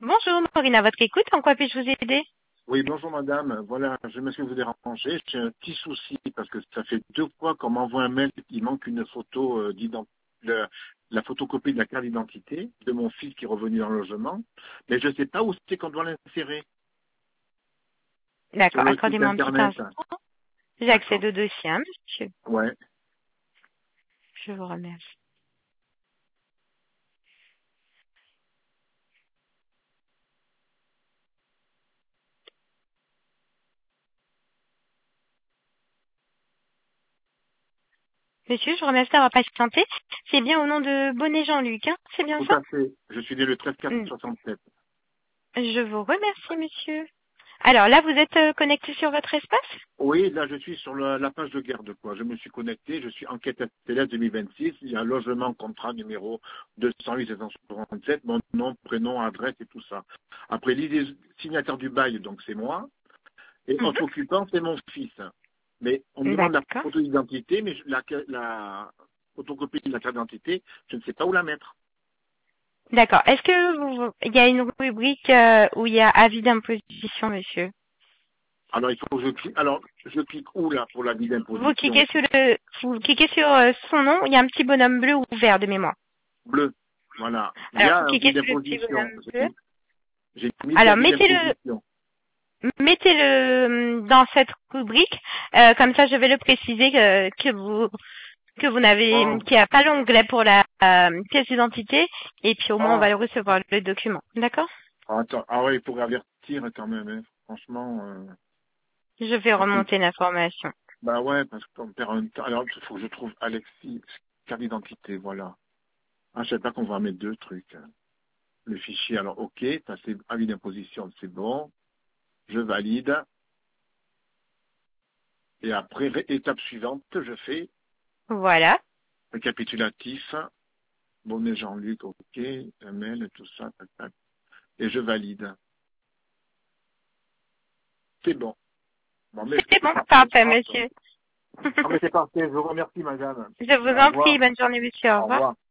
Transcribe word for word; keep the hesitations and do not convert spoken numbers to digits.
Bonjour, Maureen, à votre écoute, en quoi puis-je vous aider? Oui, bonjour madame. Voilà, je m'excuse de vous déranger. J'ai un petit souci parce que ça fait deux fois qu'on m'envoie un mail, il manque une photo euh, d'ident- le- la photocopie de la carte d'identité de mon fils qui est revenu dans le logement, mais je ne sais pas où c'est qu'on doit l'insérer. Sur D'accord, le site accordez-moi un petit internet. instant. J'accède D'accord. au dossier, hein, monsieur. Ouais. Je vous remercie. Monsieur, je vous remercie d'avoir patienté. C'est bien au nom de Bonnet Jean-Luc, hein, c'est bien Tout ça? à fait. Je suis né le treize quatre Hmm. soixante-sept. Je vous remercie, monsieur. Alors là, vous êtes euh, connecté sur votre espace? Oui, là je suis sur la, la page de garde quoi. Je me suis connecté, je suis enquête S T L deux mille vingt-six, il y a un logement contrat numéro deux cent huit sept cent soixante-sept, mon nom, prénom, adresse et tout ça. Après l'idée signataire du bail, donc c'est moi, et Mhm. autre occupant, c'est mon fils. Mais on me demande la D'accord. photo d'identité, mais je- la, la photocopie de la carte d'identité, je ne sais pas où la mettre. D'accord. Est-ce que vous... il y a une rubrique euh, où il y a avis d'imposition, monsieur? Alors il faut que je clique. Alors je clique où là pour la vie Vous d'imposition? cliquez sur le, vous cliquez sur euh, son nom, il y a un petit bonhomme bleu ou vert de mémoire. Bleu. Voilà. Il y Alors, a vous un vie cliquez sur le petit d'imposition. bonhomme bleu. J'ai j'ai mis Alors, avis mettez-le, d'imposition. mettez-le hum, dans cette rubrique. Euh, comme ça, je vais le préciser que, que vous, que vous n'avez, Oh, qu'il n'y a pas l'onglet pour la euh, pièce d'identité. Et puis, au moins, on oh. va le recevoir, le document. D'accord? Ah, attends. Ah ouais, il pourrait avertir quand même, hein. Franchement. Euh, Je vais parce que- remonter l'information. bah ouais, parce qu'on perd un temps. Alors, il faut que je trouve Alexis, carte d'identité, voilà. Ah, je sais pas qu'on va mettre deux trucs, hein. Le fichier, alors ok, ça c'est avis d'imposition, c'est bon. Je valide. Et après, ré- étape suivante, je fais Voilà. récapitulatif. Bonnet Jean-Luc, ok, email et tout ça, tac, tac. Et je valide. C'est bon. Bon, mais C'était c'est bon. parfait. Parfait, Ah, monsieur. ah, mais c'est parfait. Je vous remercie, madame. Je vous Au en prie. revoir. Bonne journée, monsieur. Au Au revoir. revoir.